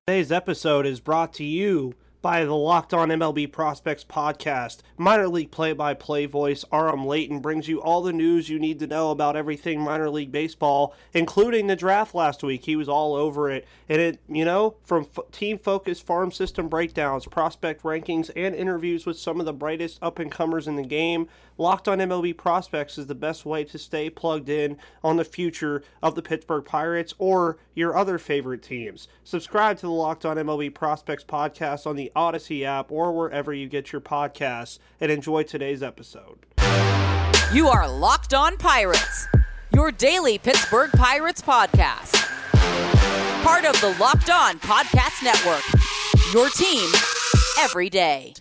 Today's episode is brought to you by the Locked On MLB Prospects podcast. Minor league play-by-play voice Aram Layton brings you all the news you need to know about everything minor league baseball, including the draft last week. He was all over it. And from team-focused farm system breakdowns, prospect rankings, and interviews with some of the brightest up-and-comers in the game, Locked On MLB Prospects is the best way to stay plugged in on the future of the Pittsburgh Pirates or your other favorite teams. Subscribe to the Locked On MLB Prospects podcast on the Odyssey app or wherever you get your podcasts, and enjoy today's episode. You are Locked On Pirates, your daily Pittsburgh Pirates podcast. Part of the Locked On Podcast Network, your team every day.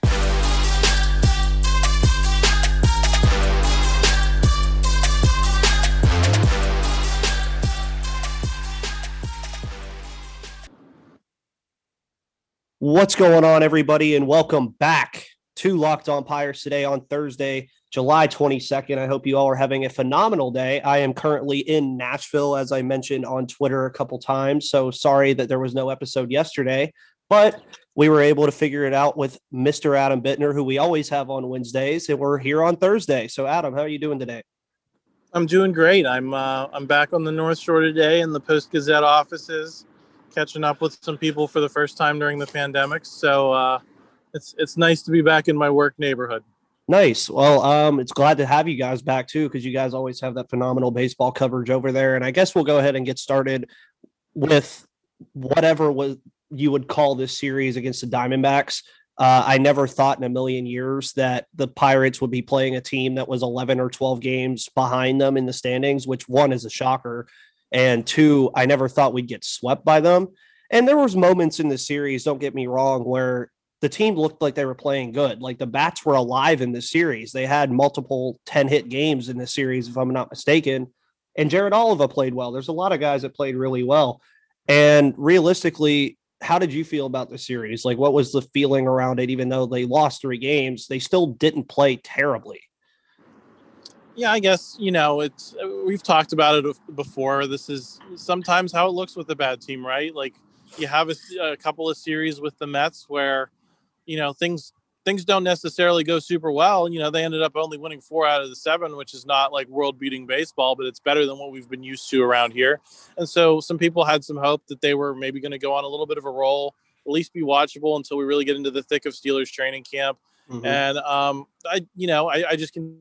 What's going on, everybody, and welcome back to Locked On Pirates today on Thursday, July 22nd. I hope you all are having a phenomenal day. I am currently in Nashville, as I mentioned on Twitter a couple times, so sorry that there was no episode yesterday, but we were able to figure it out with Mr. Adam Bittner, who we always have on Wednesdays, and we're here on Thursday. So, Adam, how are you doing today? I'm doing great. I'm back on the North Shore today in the Post-Gazette offices, catching up with some people for the first time during the pandemic. So it's nice to be back in my work neighborhood. Nice. Well, it's glad to have you guys back too, because you guys always have that phenomenal baseball coverage over there. And I guess we'll go ahead and get started with whatever you would call this series against the Diamondbacks. I never thought in a million years that the Pirates would be playing a team that was 11 or 12 games behind them in the standings, which one is a shocker. And two, I never thought we'd get swept by them. And there was moments in the series, don't get me wrong, where the team looked like they were playing good. Like the bats were alive in the series. They had multiple 10-hit games in this series, if I'm not mistaken. And Jared Oliva played well. There's a lot of guys that played really well. And realistically, how did you feel about the series? Like, what was the feeling around it? Even though they lost 3 games, they still didn't play terribly. Yeah, I guess, we've talked about it before. This is sometimes how it looks with a bad team, right? Like you have a couple of series with the Mets where, things don't necessarily go super well. They ended up only winning 4 out of the 7, which is not like world beating baseball, but it's better than what we've been used to around here. And so some people had some hope that they were maybe going to go on a little bit of a roll, at least be watchable until we really get into the thick of Steelers training camp. Mm-hmm. And I just can.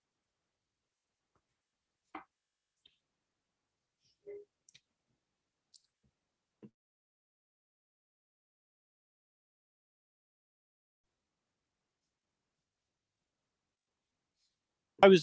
I was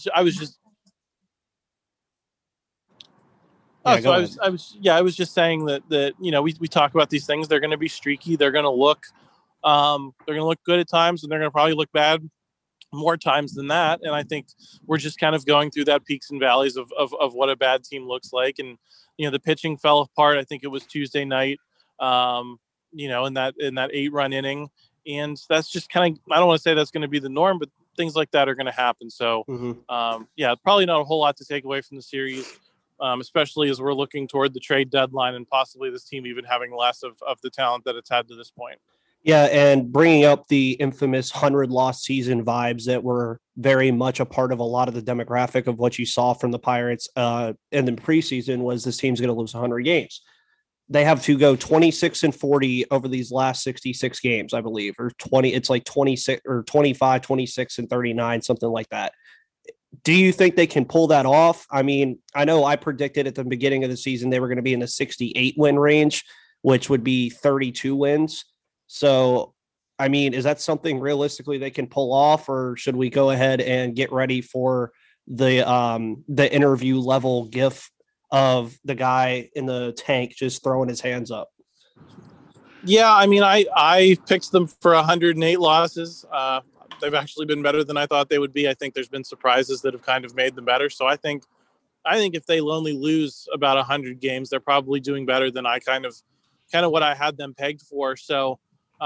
just saying that we talk about these things. They're going to be streaky. They're going to look good at times, and they're going to probably look bad more times than that. And I think we're just kind of going through that peaks and valleys of what a bad team looks like. And the pitching fell apart. I think it was Tuesday night. In that 8-run inning, and that's just kind of, I don't want to say that's going to be the norm, but things like that are going to happen. So, probably not a whole lot to take away from the series, especially as we're looking toward the trade deadline and possibly this team even having less of the talent that it's had to this point. Yeah, and bringing up the infamous 100-loss season vibes that were very much a part of a lot of the demographic of what you saw from the Pirates in the preseason was this team's going to lose 100 games. They have to go 26-40 over these last 66 games, I believe, or 20. It's like 26 or 25, 26 and 39, something like that. Do you think they can pull that off? I mean, I know I predicted at the beginning of the season they were going to be in the 68 win range, which would be 32 wins. So, I mean, is that something realistically they can pull off, or should we go ahead and get ready for the interview level gif of the guy in the tank just throwing his hands up? Yeah, I mean, I picked them for 108 losses. They've actually been better than I thought they would be. I think there's been surprises that have kind of made them better. So I think if they only lose about 100 games, they're probably doing better than I kind of what I had them pegged for. So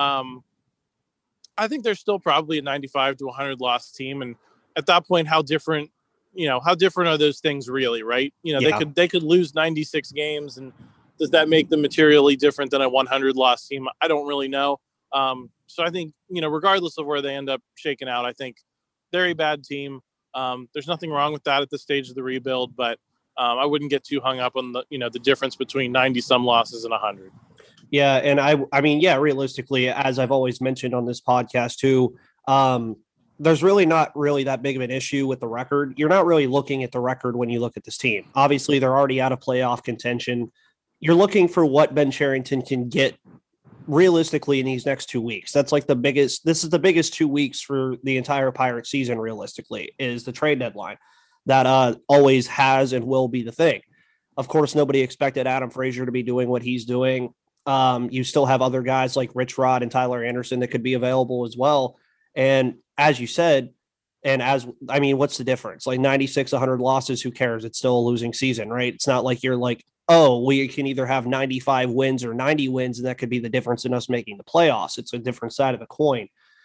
I think they're still probably a 95 to 100 loss team. And at that point, how different are those things really, right? They could lose 96 games and does that make them materially different than a 100 loss team? I don't really know. So I think, regardless of where they end up shaking out, I think they're a bad team. There's nothing wrong with that at this stage of the rebuild, but I wouldn't get too hung up on the difference between 90 some losses and 100. Yeah. And I mean, yeah, realistically, as I've always mentioned on this podcast too, there's really not really that big of an issue with the record. You're not really looking at the record when you look at this team. Obviously, they're already out of playoff contention. You're looking for what Ben Cherington can get realistically in these next 2 weeks. That's like this is the biggest 2 weeks for the entire Pirate season, realistically, is the trade deadline. That always has and will be the thing. Of course, nobody expected Adam Frazier to be doing what he's doing. You still have other guys like Rich Rod and Tyler Anderson that could be available as well. And as you said, what's the difference? Like 96, 100 losses, who cares? It's still a losing season, right? It's not like you're like, oh, we can either have 95 wins or 90 wins, and that could be the difference in us making the playoffs. It's a different side of the coin.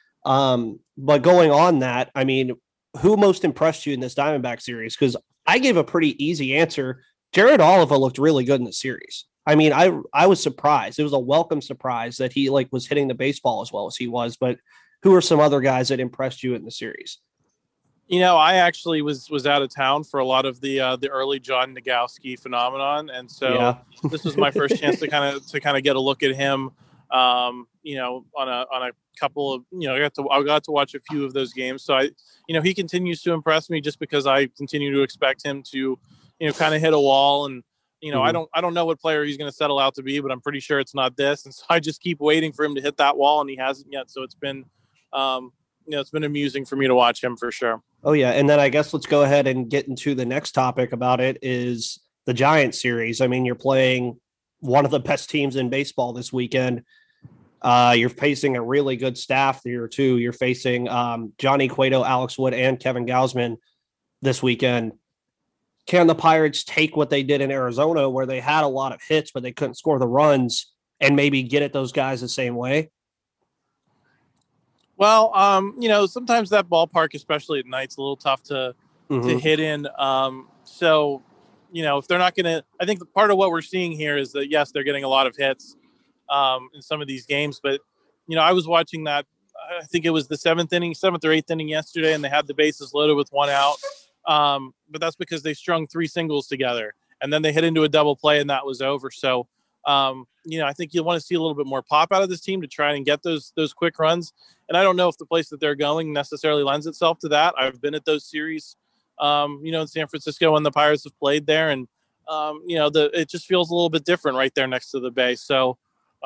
But going on that, I mean, who most impressed you in this Diamondback series? Because I gave a pretty easy answer. Jared Oliva looked really good in the series. I mean, I was surprised. It was a welcome surprise that he was hitting the baseball as well as he was. But who are some other guys that impressed you in the series? I actually was out of town for a lot of the early John Nogowski phenomenon, and so this was my first chance to kind of get a look at him. On a couple of I got to watch a few of those games. So he continues to impress me just because I continue to expect him to kind of hit a wall, and I don't know what player he's going to settle out to be, but I'm pretty sure it's not this, and so I just keep waiting for him to hit that wall, and he hasn't yet. So it's been it's been amusing for me to watch him for sure. Oh, yeah. And then I guess let's go ahead and get into the next topic about it is the Giants series. I mean, you're playing one of the best teams in baseball this weekend. You're facing a really good staff here, too. You're facing Johnny Cueto, Alex Wood, and Kevin Gausman this weekend. Can the Pirates take what they did in Arizona, where they had a lot of hits, but they couldn't score the runs, and maybe get at those guys the same way? Well, sometimes that ballpark, especially at night, is a little tough to hit in. So, if they're not going to, I think part of what we're seeing here is that, yes, they're getting a lot of hits in some of these games. But, I was watching that, I think it was the seventh or eighth inning yesterday, and they had the bases loaded with one out. But that's because they strung 3 singles together, and then they hit into a double play, and that was over. So, I think you'll want to see a little bit more pop out of this team to try and get those quick runs. And I don't know if the place that they're going necessarily lends itself to that. I've been at those series, in San Francisco when the Pirates have played there. And, it just feels a little bit different right there next to the Bay. So,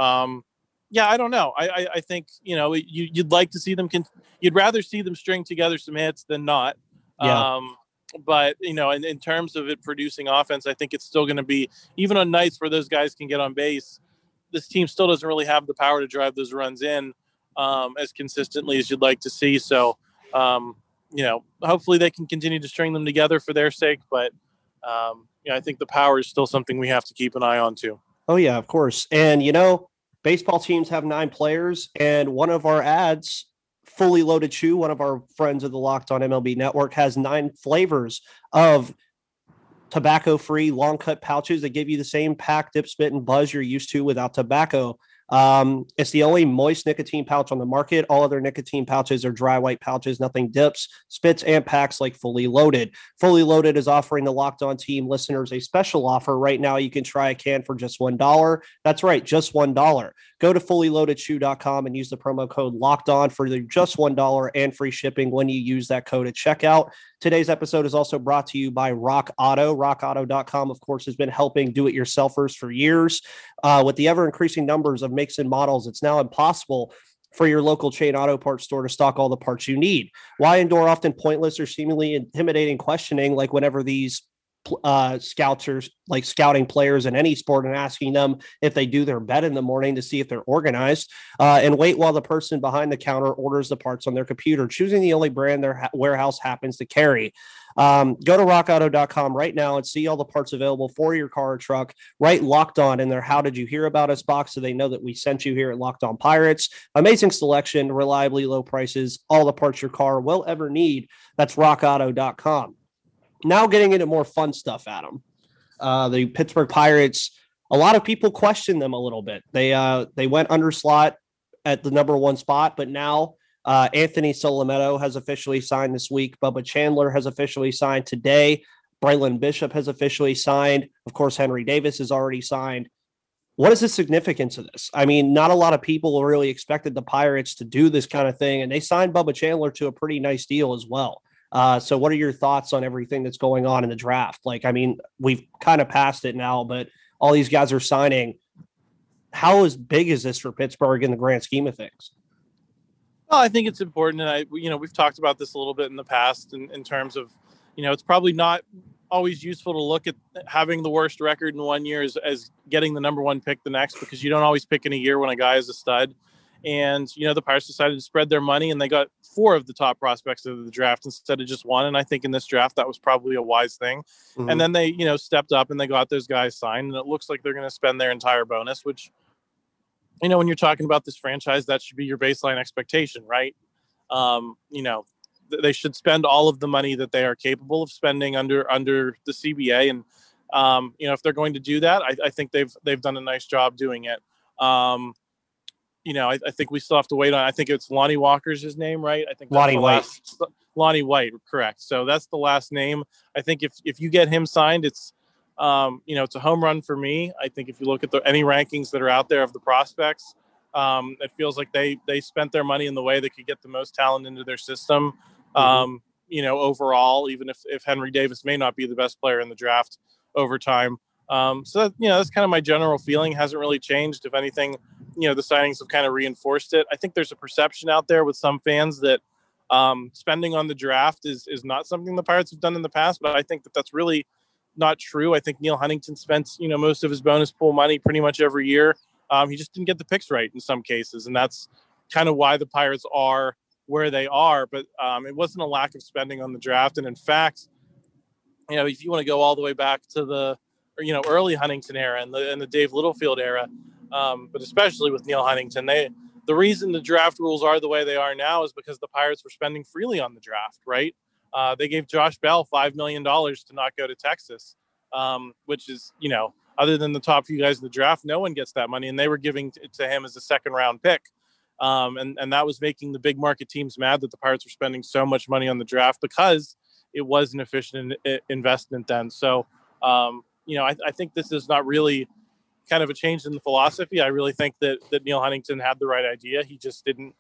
I don't know. I think, you'd like to see them, you'd rather see them string together some hits than not. Yeah. But, in terms of it producing offense, I think it's still going to be, even on nights where those guys can get on base, this team still doesn't really have the power to drive those runs in as consistently as you'd like to see. So, hopefully they can continue to string them together for their sake. But, I think the power is still something we have to keep an eye on too. Oh, yeah, of course. And, baseball teams have 9 players, and one of our ads, Fully Loaded Chew, one of our friends of the Locked On MLB Network, has 9 flavors of tobacco-free long cut pouches that give you the same pack, dip, spit, and buzz you're used to without tobacco. It's the only moist nicotine pouch on the market. All other nicotine pouches are dry white pouches, nothing dips, spits, and packs like Fully Loaded. Fully Loaded is offering the Locked On team listeners a special offer. Right now, you can try a can for just $1. That's right, just $1. Go to fullyloadedchew.com and use the promo code Locked On for just $1 and free shipping when you use that code at checkout. Today's episode is also brought to you by Rock Auto. RockAuto.com, of course, has been helping do-it-yourselfers for years. With the ever-increasing numbers of makes and models, it's now impossible for your local chain auto parts store to stock all the parts you need. Why endure often pointless or seemingly intimidating questioning, like whenever these scouts are like scouting players in any sport and asking them if they do their bet in the morning to see if they're organized, and wait while the person behind the counter orders the parts on their computer, choosing the only brand their warehouse happens to carry. Go to rockauto.com right now and see all the parts available for your car or truck. Write Locked On in their How Did You Hear About Us box so they know that we sent you here at Locked On Pirates. Amazing selection, reliably low prices, all the parts your car will ever need. That's rockauto.com. Now getting into more fun stuff, Adam. The Pittsburgh Pirates a lot of people question them a little bit. They went under slot at the number one spot, but now Anthony Solometto has officially signed this week. Bubba Chandler has officially signed today. Braylon Bishop has officially signed. Of course, Henry Davis has already signed. What is the significance of this? I mean, not a lot of people really expected the Pirates to do this kind of thing, and they signed Bubba Chandler to a pretty nice deal as well. So what are your thoughts on everything that's going on in the draft? Like, I mean, we've kind of passed it now, but all these guys are signing. How big is this for Pittsburgh in the grand scheme of things? Well, I think it's important. And we've talked about this a little bit in the past in terms of, it's probably not always useful to look at having the worst record in 1 year as getting the number one pick the next, because you don't always pick in a year when a guy is a stud. And, the Pirates decided to spread their money, and they got 4 of the top prospects of the draft instead of just 1. And I think in this draft, that was probably a wise thing. Mm-hmm. And then they, stepped up and they got those guys signed, and it looks like they're going to spend their entire bonus, which, when you're talking about this franchise, that should be your baseline expectation, right? They should spend all of the money that they are capable of spending under the CBA. And, if they're going to do that, I think they've done a nice job doing it. I think we still have to wait on, I think it's Lonnie Walker's his name, right? I think Lonnie White. Lonnie White, correct. So that's the last name. I think if you get him signed, it's, it's a home run for me. I think if you look at any rankings that are out there of the prospects, it feels like they spent their money in the way that could get the most talent into their system. Overall, even if Henry Davis may not be the best player in the draft over time. So that's kind of my general feeling. Hasn't really changed. If anything, the signings have kind of reinforced it. I think there's a perception out there with some fans that spending on the draft is not something the Pirates have done in the past, but I think that's really not true. I think Neil Huntington spent, most of his bonus pool money pretty much every year. He just didn't get the picks right in some cases. And that's kind of why the Pirates are where they are. But it wasn't a lack of spending on the draft. And in fact, if you want to go all the way back to the early Huntington era and the Dave Littlefield era, but especially with Neil Huntington, the reason the draft rules are the way they are now is because the Pirates were spending freely on the draft, right? They gave Josh Bell $5 million to not go to Texas, which is, other than the top few guys in the draft, no one gets that money. And they were giving it to him as a second round pick. And that was making the big market teams mad that the Pirates were spending so much money on the draft because it was an efficient investment then. So, I think this is not really kind of a change in the philosophy. I really think that Neil Huntington had the right idea. He just didn't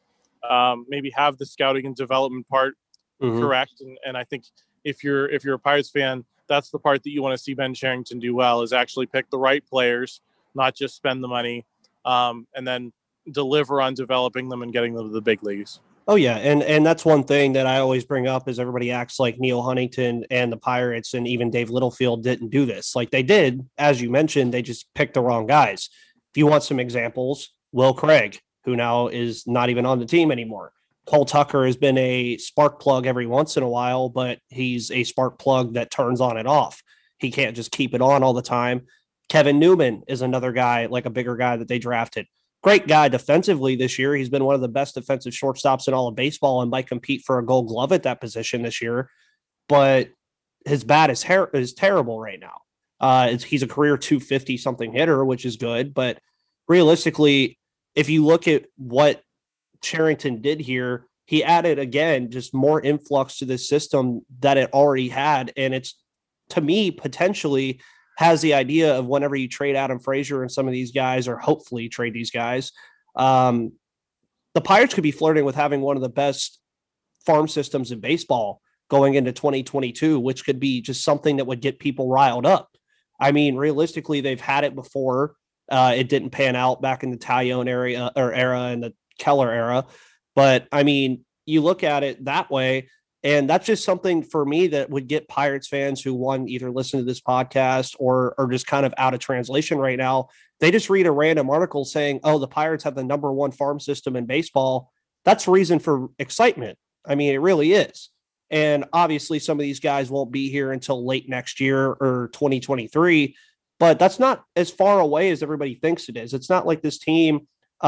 maybe have the scouting and development part correct. And I think if you're a Pirates fan, that's the part that you want to see Ben Cherington do well, is actually pick the right players, not just spend the money, and then deliver on developing them and getting them to the big leagues. Oh yeah. And that's one thing that I always bring up is everybody acts like Neil Huntington and the Pirates and even Dave Littlefield didn't do this. Like they did, as you mentioned, they just picked the wrong guys. If you want some examples, Will Craig, who now is not even on the team anymore. Cole Tucker has been a spark plug every once in a while, but he's a spark plug that turns on and off. He can't just keep it on all the time. Kevin Newman is another guy, like a bigger guy that they drafted. Great guy defensively this year. He's been one of the best defensive shortstops in all of baseball and might compete for a Gold Glove at that position this year. But his bat is terrible right now. He's a career 250 something hitter, which is good. But realistically, if you look at what Cherington did here, he added, again, just more influx to this system that it already had. And it's, to me, potentially has the idea of whenever you trade Adam Frazier and some of these guys, or hopefully trade these guys, the Pirates could be flirting with having one of the best farm systems in baseball going into 2022, which could be just something that would get people riled up. I mean, realistically, they've had it before. It didn't pan out back in the Taillon era and the Keller era. But I mean, you look at it that way, and that's just something for me that would get Pirates fans who, one, either listen to this podcast or are just kind of out of translation right now. They just read a random article saying, oh, the Pirates have the number one farm system in baseball. That's reason for excitement. I mean, it really is. And obviously some of these guys won't be here until late next year or 2023, but that's not as far away as everybody thinks it is. It's not like this team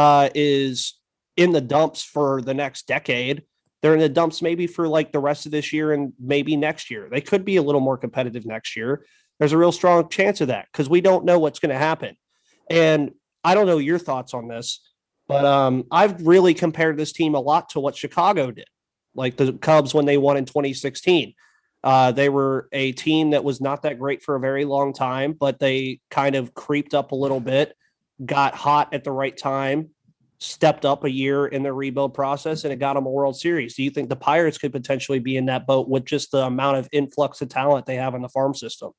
is in the dumps for the next decade. They're in the dumps maybe for like the rest of this year and maybe next year. They could be a little more competitive next year. There's a real strong chance of that because we don't know what's going to happen. And I don't know your thoughts on this, but I've really compared this team a lot to what Chicago did, like the Cubs when they won in 2016. They were a team that was not that great for a very long time, but they kind of creeped up a little bit, got hot at the right time, stepped up a year in their rebuild process, and it got them a World Series. Do you think the Pirates could potentially be in that boat with just the amount of influx of talent they have in the farm system?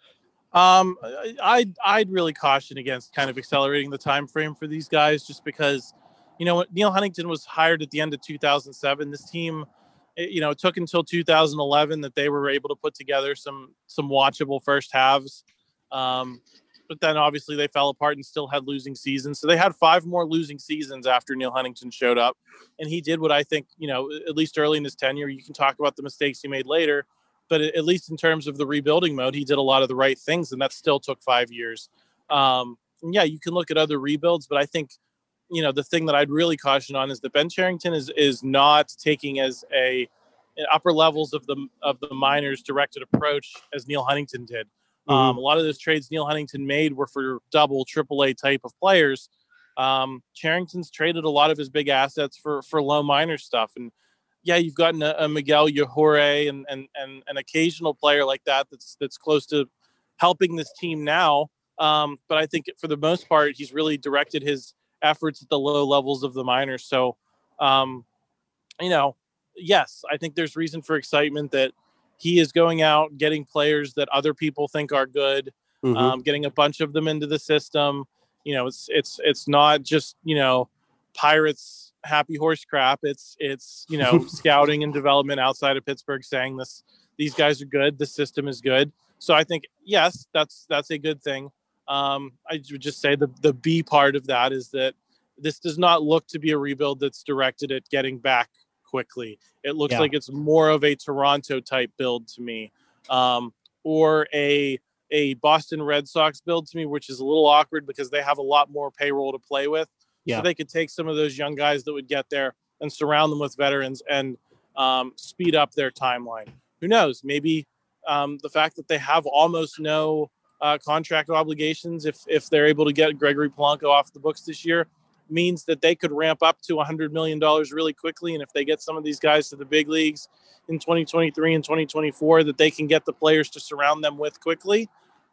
I'd really caution against kind of accelerating the time frame for these guys, just because, Neil Huntington was hired at the end of 2007. This team, it took until 2011 that they were able to put together some watchable first halves. But then obviously they fell apart and still had losing seasons. So they had 5 more losing seasons after Neil Huntington showed up. And he did what I think, at least early in his tenure. You can talk about the mistakes he made later, but at least in terms of the rebuilding mode, he did a lot of the right things, and that still took 5 years. And yeah, you can look at other rebuilds, but I think, the thing that I'd really caution on is that Ben Cherington is not taking as a upper levels of the minors directed approach as Neil Huntington did. A lot of those trades Neil Huntington made were for double, AAA type of players. Cherington's traded a lot of his big assets for low minor stuff. And yeah, you've gotten a Miguel Yajure and an occasional player like that's close to helping this team now. But I think for the most part, he's really directed his efforts at the low levels of the minors. So, yes, I think there's reason for excitement that he is going out, getting players that other people think are good, getting a bunch of them into the system. It's not just, Pirates happy horse crap. It's scouting and development outside of Pittsburgh saying these guys are good. The system is good. So I think, yes, that's a good thing. I would just say the B part of that is that this does not look to be a rebuild that's directed at getting back quickly. It looks like it's more of a Toronto type build to me, or a Boston Red Sox build to me, which is a little awkward because they have a lot more payroll to play with. Yeah. So they could take some of those young guys that would get there and surround them with veterans and speed up their timeline. Who knows? Maybe the fact that they have almost no contract obligations, if they're able to get Gregory Polanco off the books this year, means that they could ramp up to $100 million really quickly. And if they get some of these guys to the big leagues in 2023 and 2024, that they can get the players to surround them with quickly.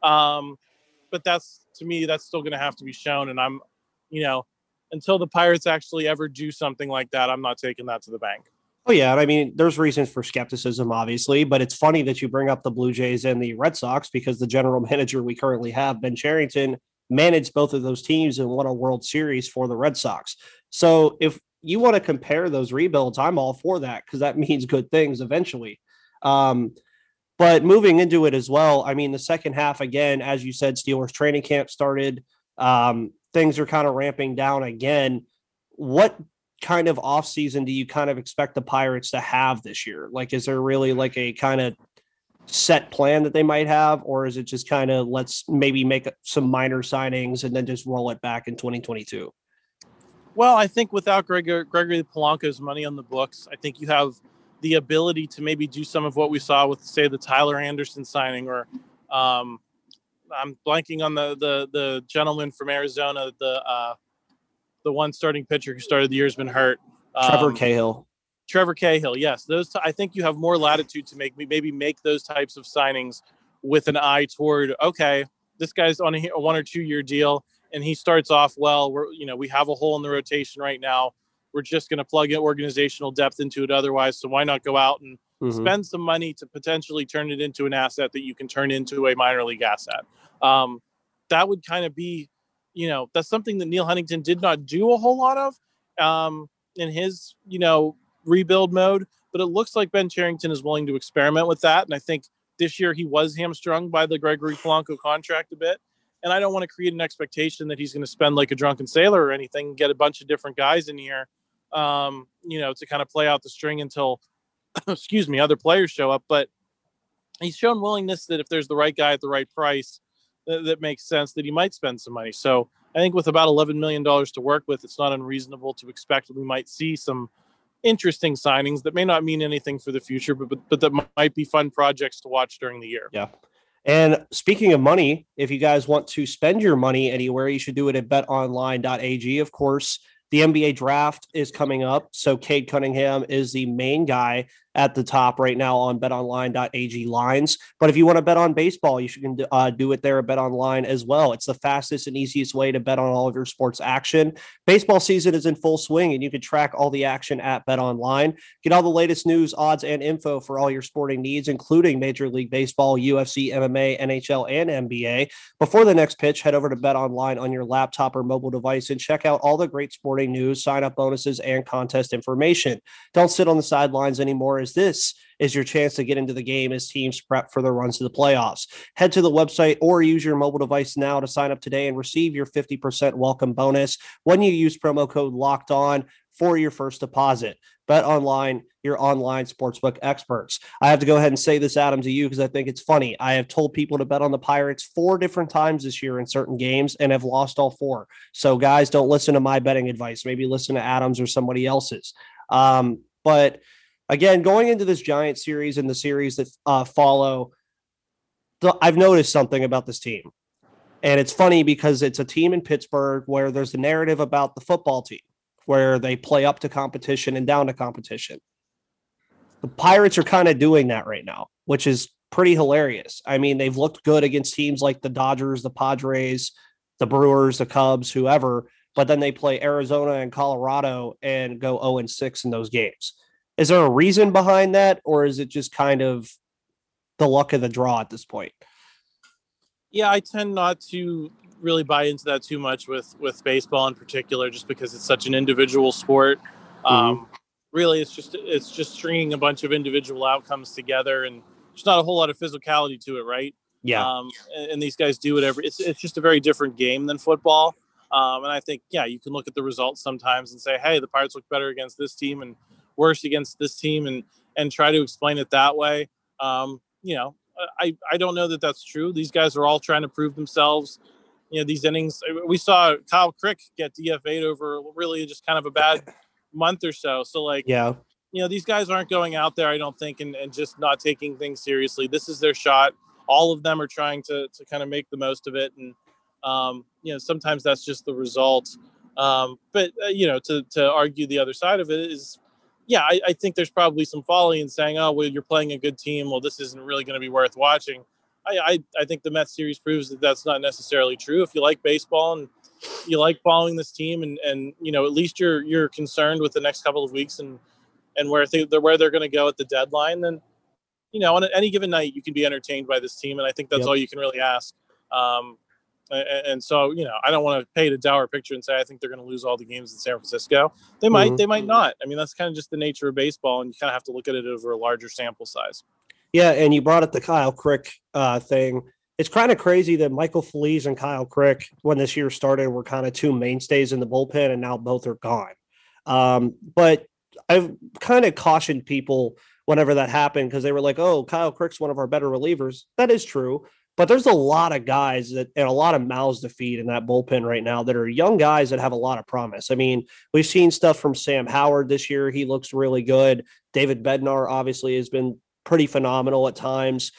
But that's, to me, that's still going to have to be shown. And I'm, until the Pirates actually ever do something like that, I'm not taking that to the bank. Oh, yeah. I mean, there's reasons for skepticism, obviously, but it's funny that you bring up the Blue Jays and the Red Sox because the general manager we currently have, Ben Cherington, managed both of those teams and won a World Series for the Red Sox. So if you want to compare those rebuilds, I'm all for that because that means good things eventually. But moving into it as well, I mean, the second half, again, as you said, Steelers training camp started. Things are kind of ramping down again. What kind of offseason do you kind of expect the Pirates to have this year? Like, is there really like a kind of set plan that they might have, or is it just kind of let's maybe make some minor signings and then just roll it back in 2022? Well, I think without Gregory Polanco's money on the books, I think you have the ability to maybe do some of what we saw with, say, the Tyler Anderson signing, or I'm blanking on the gentleman from Arizona, the one starting pitcher who started the year has been hurt. Trevor Cahill. Yes. I think you have more latitude to maybe make those types of signings with an eye toward, okay, this guy's on a 1 or 2 year deal and he starts off well. We have a hole in the rotation right now. We're just going to plug in organizational depth into it otherwise. So why not go out and spend some money to potentially turn it into an asset that you can turn into a minor league asset? That would kind of be, that's something that Neil Huntington did not do a whole lot of in his, rebuild mode. But it looks like Ben Cherington is willing to experiment with that. And I think this year he was hamstrung by the Gregory Polanco contract a bit. And I don't want to create an expectation that he's going to spend like a drunken sailor or anything, get a bunch of different guys in here, to kind of play out the string until, other players show up. But he's shown willingness that if there's the right guy at the right price, that makes sense, that he might spend some money. So I think with about $11 million to work with, it's not unreasonable to expect that we might see some interesting signings that may not mean anything for the future, but that might be fun projects to watch during the year. Yeah. And speaking of money, if you guys want to spend your money anywhere, you should do it at betonline.ag. Of course, the NBA draft is coming up. So Cade Cunningham is the main guy at the top right now on betonline.ag lines. But if you want to bet on baseball, you should do it there at betonline as well. It's the fastest and easiest way to bet on all of your sports action. Baseball season is in full swing, and you can track all the action at betonline. Get all the latest news, odds, and info for all your sporting needs, including Major League Baseball, UFC, MMA, NHL, and NBA. Before the next pitch, head over to betonline on your laptop or mobile device and check out all the great sporting news, sign-up bonuses, and contest information. Don't sit on the sidelines anymore, as this is your chance to get into the game as teams prep for their runs to the playoffs. Head to the website or use your mobile device now to sign up today and receive your 50% welcome bonus when you use promo code Locked On for your first deposit. Bet Online, your online sportsbook experts. I have to go ahead and say this, Adam, to you because I think it's funny. I have told people to bet on the Pirates 4 different times this year in certain games and have lost all 4. So, guys, don't listen to my betting advice. Maybe listen to Adam's or somebody else's. But again, going into this Giant series and the series that follow, I've noticed something about this team. And it's funny because it's a team in Pittsburgh where there's a narrative about the football team, where they play up to competition and down to competition. The Pirates are kind of doing that right now, which is pretty hilarious. I mean, they've looked good against teams like the Dodgers, the Padres, the Brewers, the Cubs, whoever, but then they play Arizona and Colorado and go 0-6 in those games. Is there a reason behind that, or is it just kind of the luck of the draw at this point? Yeah, I tend not to really buy into that too much with baseball in particular, just because it's such an individual sport. Really, it's just stringing a bunch of individual outcomes together, and there's not a whole lot of physicality to it, right? Yeah. And these guys do whatever. It's just a very different game than football. And I think, yeah, you can look at the results sometimes and say, hey, the Pirates look better against this team and worse against this team, and try to explain it that way. I don't know that that's true. These guys are all trying to prove themselves. These innings, we saw Kyle Crick get DFA'd over really just kind of a bad month or so. So these guys aren't going out there, I don't think, and just not taking things seriously. This is their shot. All of them are trying to kind of make the most of it. And, sometimes that's just the result. But to argue the other side of it is, yeah, I think there's probably some folly in saying, oh, well, you're playing a good team. Well, this isn't really going to be worth watching. I think the Mets series proves that that's not necessarily true. If you like baseball and you like following this team and at least you're concerned with the next couple of weeks and where they're going to go at the deadline, then, on any given night you can be entertained by this team. And I think that's all you can really ask. And so, I don't want to paint a dour picture and say I think they're going to lose all the games in San Francisco. They might, they might not. I mean, that's kind of just the nature of baseball, and you kind of have to look at it over a larger sample size. Yeah, and you brought up the Kyle Crick thing. It's kind of crazy that Michael Feliz and Kyle Crick, when this year started, were kind of 2 mainstays in the bullpen, and now both are gone. But I've kind of cautioned people whenever that happened because they were like, oh, Kyle Crick's one of our better relievers. That is true. But there's a lot of guys and a lot of mouths to feed in that bullpen right now that are young guys that have a lot of promise. I mean, we've seen stuff from Sam Howard this year. He looks really good. David Bednar obviously has been pretty phenomenal at times.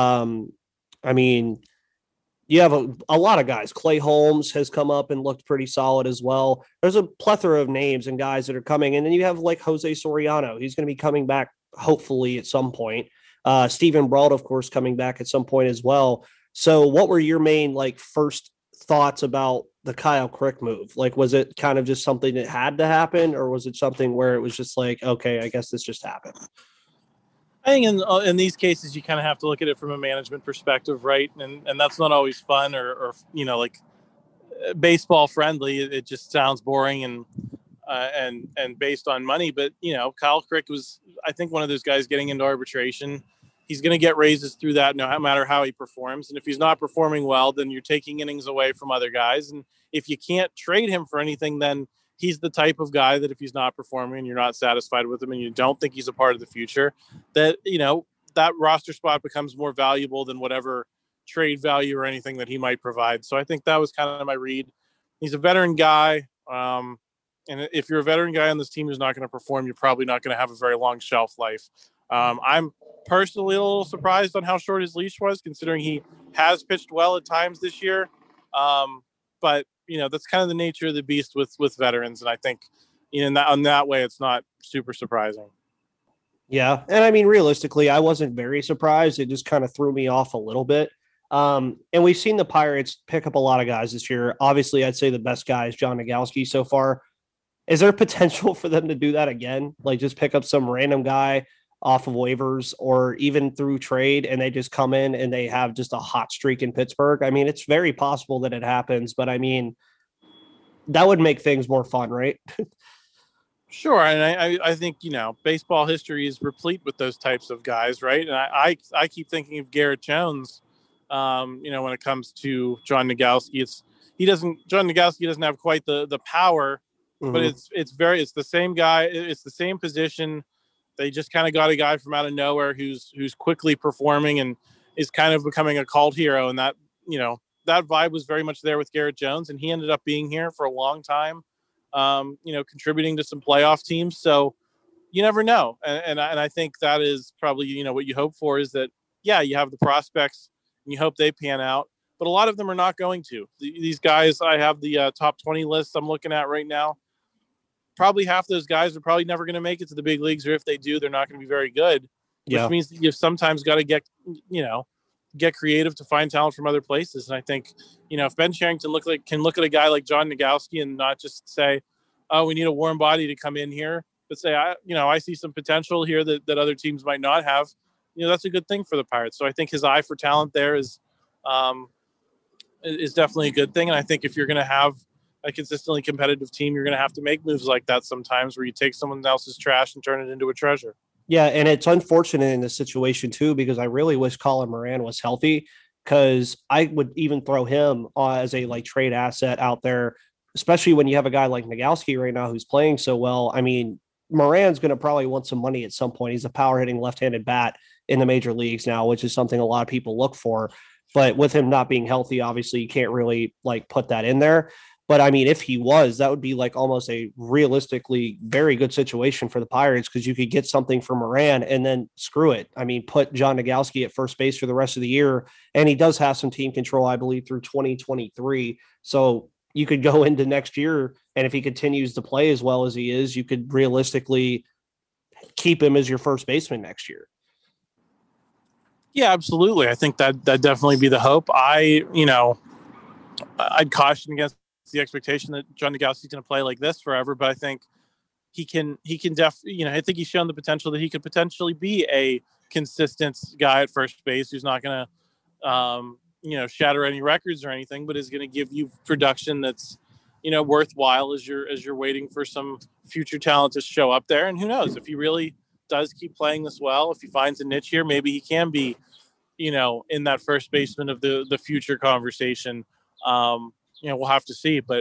I mean, you have a lot of guys. Clay Holmes has come up and looked pretty solid as well. There's a plethora of names and guys that are coming. And then you have like Jose Soriano. He's going to be coming back hopefully at some point. Steven Brault, of course, coming back at some point as well. So what were your main first thoughts about the Kyle Crick move? Was it kind of just something that had to happen, or was it something where it was just like, okay, I guess this just happened? I think in these cases, you kind of have to look at it from a management perspective, right? And that's not always fun or baseball friendly. It just sounds boring and based on money. But, Kyle Crick was, I think, one of those guys getting into arbitration. He's going to get raises through that no matter how he performs. And if he's not performing well, then you're taking innings away from other guys. And if you can't trade him for anything, then he's the type of guy that if he's not performing and you're not satisfied with him and you don't think he's a part of the future, that, that roster spot becomes more valuable than whatever trade value or anything that he might provide. So I think that was kind of my read. He's a veteran guy. And if you're a veteran guy on this team who's not going to perform, you're probably not going to have a very long shelf life. I'm personally a little surprised on how short his leash was, considering he has pitched well at times this year. But that's kind of the nature of the beast with veterans, and I think in that way, it's not super surprising. Yeah, and I mean, realistically, I wasn't very surprised. It just kind of threw me off a little bit. And we've seen the Pirates pick up a lot of guys this year. Obviously, I'd say the best guy is John Nogowski so far. Is there potential for them to do that again? Like just pick up some random guy off of waivers or even through trade and they just come in and they have just a hot streak in Pittsburgh? I mean, it's very possible that it happens, but I mean, that would make things more fun, right? Sure. And I think, baseball history is replete with those types of guys, right? And I keep thinking of Garrett Jones, when it comes to John Nogowski. John Nogowski doesn't have quite the power, but it's the same guy. It's the same position. They just kind of got a guy from out of nowhere who's quickly performing and is kind of becoming a cult hero. And that vibe was very much there with Garrett Jones, and he ended up being here for a long time, contributing to some playoff teams. So you never know. And I think that is probably, what you hope for is that, yeah, you have the prospects and you hope they pan out, but a lot of them are not going to. These guys, I have the top 20 list I'm looking at right now. Probably half those guys are probably never going to make it to the big leagues, or if they do, they're not going to be very good, which means that you've sometimes got to get creative to find talent from other places. And I think, if Ben Cherington can look at a guy like John Nogowski and not just say, oh, we need a warm body to come in here, but say, I see some potential here that other teams might not have, that's a good thing for the Pirates. So I think his eye for talent there is definitely a good thing. And I think if you're going to have a consistently competitive team, you're going to have to make moves like that sometimes, where you take someone else's trash and turn it into a treasure. Yeah, and it's unfortunate in this situation too, because I really wish Colin Moran was healthy, because I would even throw him as a trade asset out there, especially when you have a guy like Nogowski right now who's playing so well. I mean, Moran's going to probably want some money at some point. He's a power hitting left-handed bat in the major leagues now, which is something a lot of people look for. But with him not being healthy, obviously you can't really put that in there. But I mean, if he was, that would be almost a realistically very good situation for the Pirates, because you could get something for Moran and then screw it. I mean, put John Nogowski at first base for the rest of the year. And he does have some team control, I believe, through 2023. So you could go into next year, and if he continues to play as well as he is, you could realistically keep him as your first baseman next year. Yeah, absolutely. I think that'd definitely be the hope. I'd caution against the expectation that John Nogowski is going to play like this forever, but I think he can I think he's shown the potential that he could potentially be a consistent guy at first base who's not going to shatter any records or anything, but is going to give you production that's worthwhile as you're waiting for some future talent to show up there. And who knows, if he really does keep playing this well, if he finds a niche here, maybe he can be in that first baseman of the future conversation. We'll have to see, but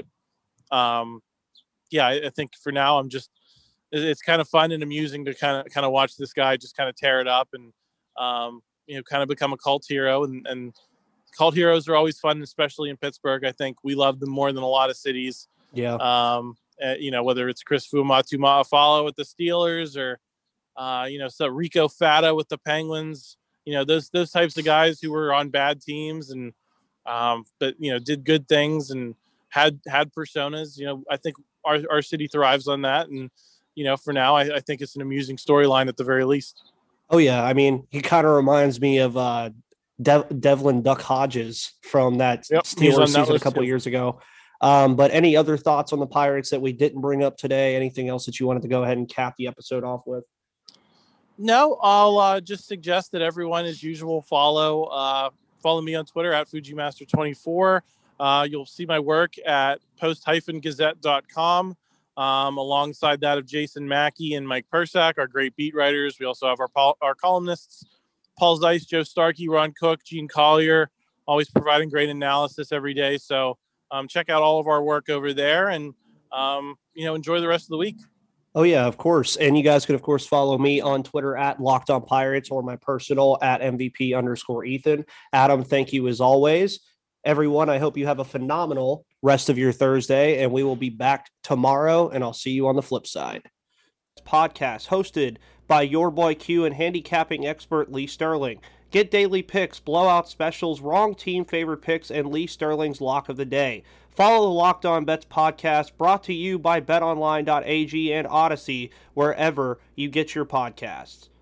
I think for now it's kind of fun and amusing to kind of watch this guy just kind of tear it up and kind of become a cult hero, and cult heroes are always fun, especially in Pittsburgh. I think we love them more than a lot of cities. Yeah. Whether it's Chris Fuamatu-Ma'afalo with the Steelers or so Rico Fata with the Penguins, those types of guys who were on bad teams and but did good things and had personas. I think our city thrives on that, and for now I think it's an amusing storyline at the very least. Oh yeah, I mean, he kind of reminds me of Devlin Duck Hodges from that Steelers season a couple years ago. But any other thoughts on the Pirates that we didn't bring up today? Anything else that you wanted to go ahead and cap the episode off with? No, I'll just suggest that everyone, as usual, follow me on Twitter at Fujimaster24. You'll see my work at post-gazette.com, alongside that of Jason Mackey and Mike Persak, our great beat writers. We also have our columnists, Paul Zeiss, Joe Starkey, Ron Cook, Gene Collier, always providing great analysis every day. So check out all of our work over there and, enjoy the rest of the week. Oh, yeah, of course. And you guys can, of course, follow me on Twitter at Locked On Pirates or my personal at MVP_Ethan. Adam, thank you as always. Everyone, I hope you have a phenomenal rest of your Thursday, and we will be back tomorrow, and I'll see you on the flip side. Podcast hosted by your boy Q and handicapping expert Lee Sterling. Get daily picks, blowout specials, wrong team favorite picks, and Lee Sterling's lock of the day. Follow the Locked On Bets podcast, brought to you by betonline.ag and Odyssey, wherever you get your podcasts.